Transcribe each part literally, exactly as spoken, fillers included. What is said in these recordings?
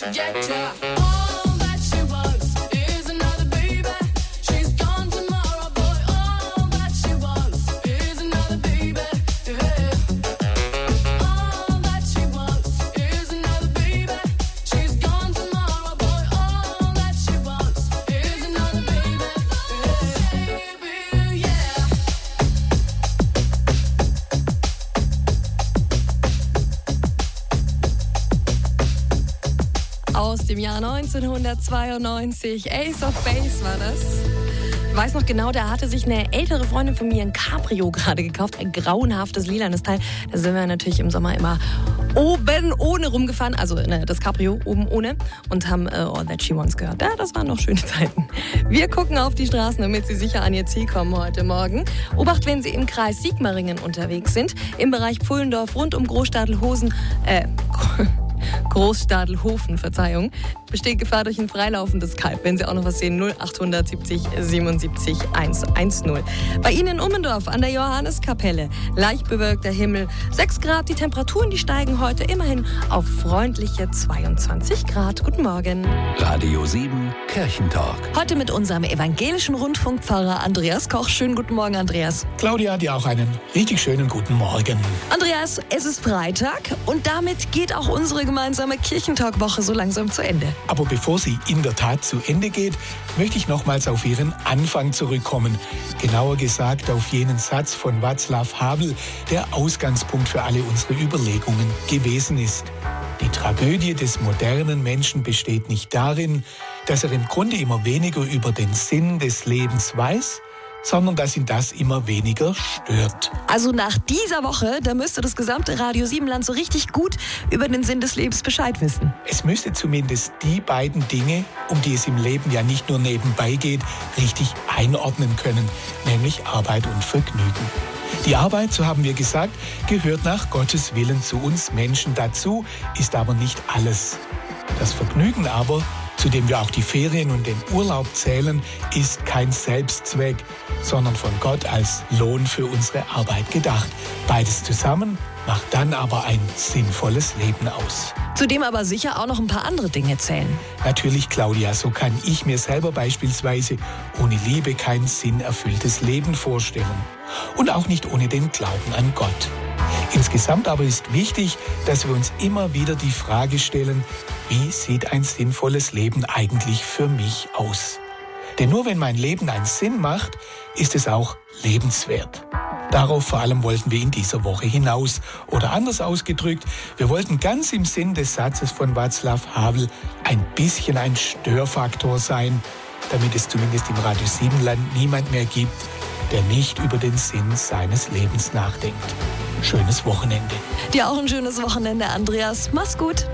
trajectory. All that she wants is another baby. She's gone tomorrow, boy. All that she wants is another baby. Yeah. All that she wants is another baby. She's gone tomorrow, boy. All that she wants is another baby. Yeah. Baby, yeah. Aus dem Jahr neunzehnhundertzweiundneunzig. Ace of Base war das. Ich weiß noch genau, da hatte sich eine ältere Freundin von mir ein Cabrio gerade gekauft. Ein grauenhaftes, lilanes Teil. Da sind wir natürlich im Sommer immer oben ohne rumgefahren. Also ne, das Cabrio oben ohne. Und haben äh, All That She Wants gehört. Ja, das waren noch schöne Zeiten. Wir gucken auf die Straßen, damit Sie sicher an Ihr Ziel kommen heute Morgen. Obacht, wenn Sie im Kreis Sigmaringen unterwegs sind. Im Bereich Pfullendorf rund um Großstadelhosen... Äh... Großstadelhofen, Verzeihung, besteht Gefahr durch ein freilaufendes Kalb. Wenn Sie auch noch was sehen, null acht siebzig siebenundsiebzig hundertzehn. Bei Ihnen in Ummendorf an der Johanneskapelle, leicht bewölkter Himmel, sechs Grad. Die Temperaturen, die steigen heute immerhin auf freundliche zweiundzwanzig Grad. Guten Morgen. Radio sieben Kirchentalk. Heute mit unserem evangelischen Rundfunkpfarrer Andreas Koch. Schönen guten Morgen, Andreas. Claudia, dir auch einen richtig schönen guten Morgen. Andreas, es ist Freitag und damit geht auch unsere gemeinsame Kirchentalk-Woche so langsam zu Ende. Aber bevor sie in der Tat zu Ende geht, möchte ich nochmals auf ihren Anfang zurückkommen. Genauer gesagt auf jenen Satz von Václav Havel, der Ausgangspunkt für alle unsere Überlegungen gewesen ist. Die Tragödie des modernen Menschen besteht nicht darin, dass er im Grunde immer weniger über den Sinn des Lebens weiß, sondern dass ihn das immer weniger stört. Also nach dieser Woche, da müsste das gesamte Radio sieben Land so richtig gut über den Sinn des Lebens Bescheid wissen. Es müsste zumindest die beiden Dinge, um die es im Leben ja nicht nur nebenbei geht, richtig einordnen können, nämlich Arbeit und Vergnügen. Die Arbeit, so haben wir gesagt, gehört nach Gottes Willen zu uns Menschen dazu, ist aber nicht alles. Das Vergnügen aber, zu dem wir auch die Ferien und den Urlaub zählen, ist kein Selbstzweck, sondern von Gott als Lohn für unsere Arbeit gedacht. Beides zusammen macht dann aber ein sinnvolles Leben aus. Zudem aber sicher auch noch ein paar andere Dinge zählen. Natürlich, Claudia, so kann ich mir selber beispielsweise ohne Liebe kein sinnerfülltes Leben vorstellen. Und auch nicht ohne den Glauben an Gott. Insgesamt aber ist wichtig, dass wir uns immer wieder die Frage stellen, wie sieht ein sinnvolles Leben eigentlich für mich aus? Denn nur wenn mein Leben einen Sinn macht, ist es auch lebenswert. Darauf vor allem wollten wir in dieser Woche hinaus. Oder anders ausgedrückt, wir wollten ganz im Sinn des Satzes von Václav Havel ein bisschen ein Störfaktor sein, damit es zumindest im Radio sieben Land niemand mehr gibt, der nicht über den Sinn seines Lebens nachdenkt. Schönes Wochenende. Dir auch ein schönes Wochenende, Andreas. Mach's gut.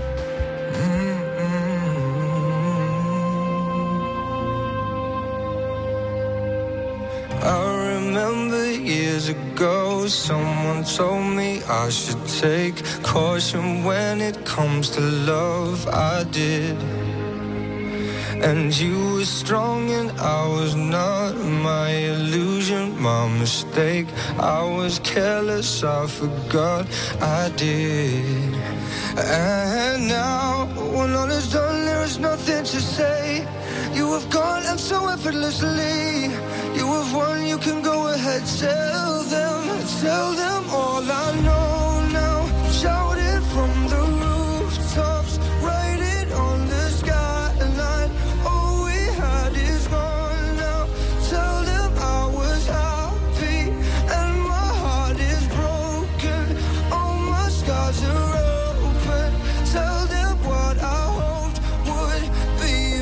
I remember years ago, someone told me I should take caution when it comes to love. I did. And you were strong and I was not. My illusion, my mistake. I was careless, I forgot I did. And now, when all is done, there is nothing to say. You have gone and so effortlessly. You have won, you can go ahead. Tell them, tell them all I know now. Shout it from the rooftops. Write it on the skyline. All we had is gone now. Tell them I was happy and my heart is broken. All my scars are open. Tell them what I hoped would be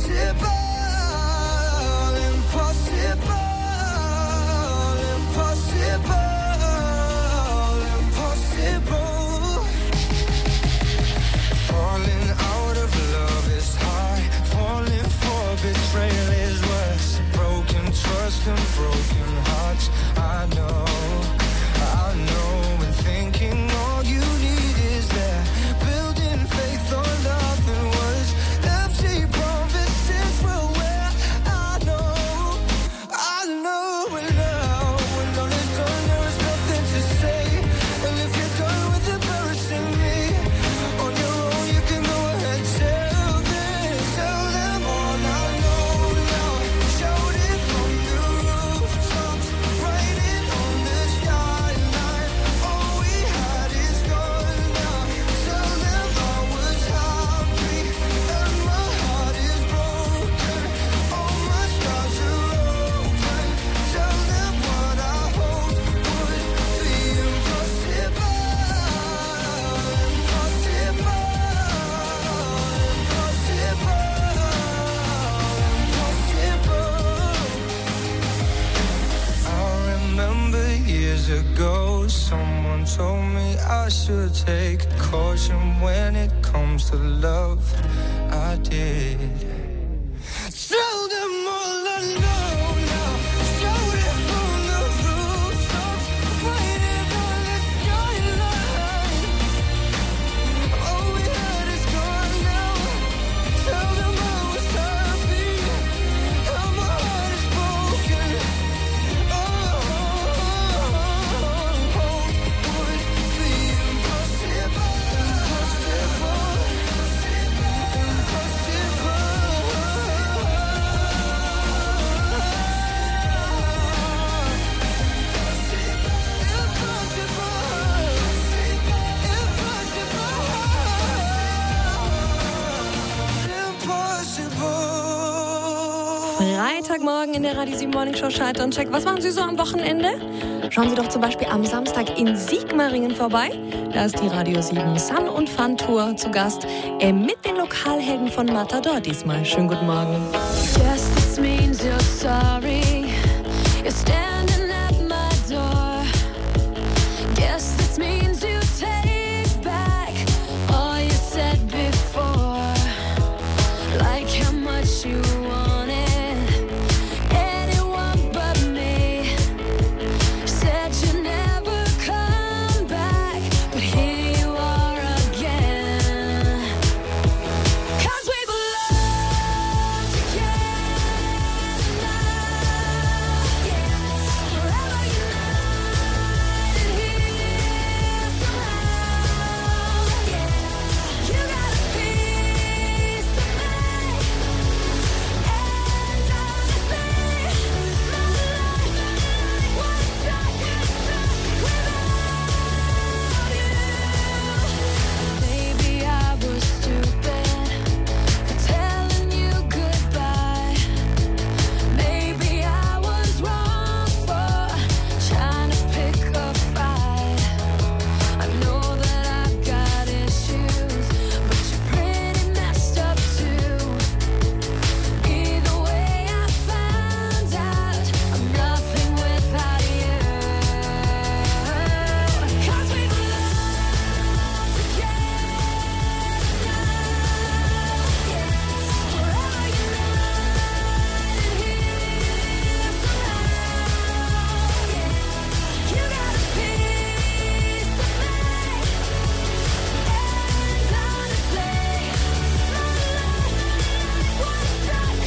impossible. Impossible. Impossible. Someone told me I should take caution when it comes to love. I did. Tell them all I know now. Shout it from the rooftops, waiting on the skyline. All we had is gone now. Tell them I was happy, and my heart is broken. Oh, would be impossible, impossible, Freitagmorgen in der Radio sieben Morning Show Schalter und Check. Was machen Sie so am Wochenende? Schauen Sie doch zum Beispiel am Samstag in Sigmaringen vorbei. Da ist die Radio sieben Sun und Fun Tour zu Gast äh, mit den Lokalhelden von Matador diesmal. Schönen guten Morgen. Yes, this means you're sorry. You're standing at my door. Guess this means you take back all you said before. Like how much you wanted anyone but me. Said you'd never come back, but here you are again. 'Cause we belong together now, yeah. Forever united here somehow, yeah. You got a piece of me, and honestly, my life was stuck without you. Maybe I was stupid for telling you goodbye. Maybe I was wrong for trying to pick a fight. I know that I've got issues, but you're pretty messed up too. Either way, I found out I'm nothing without you. 'Cause we belong together now, yeah. Forever united here somehow, yeah. You got a piece of me, and honestly, my life was stuck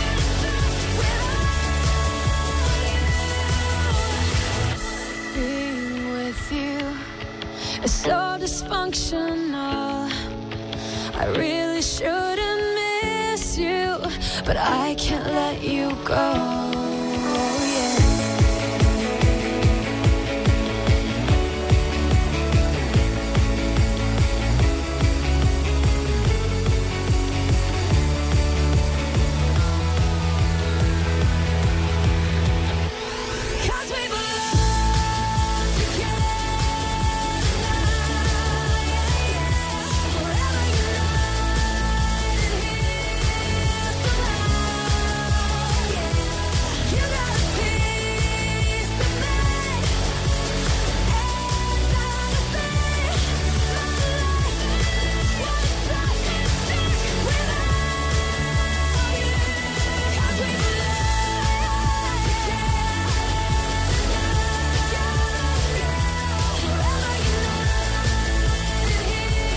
without you. Being with you is so dysfunctional. I really shouldn't miss you, but I can't let you go.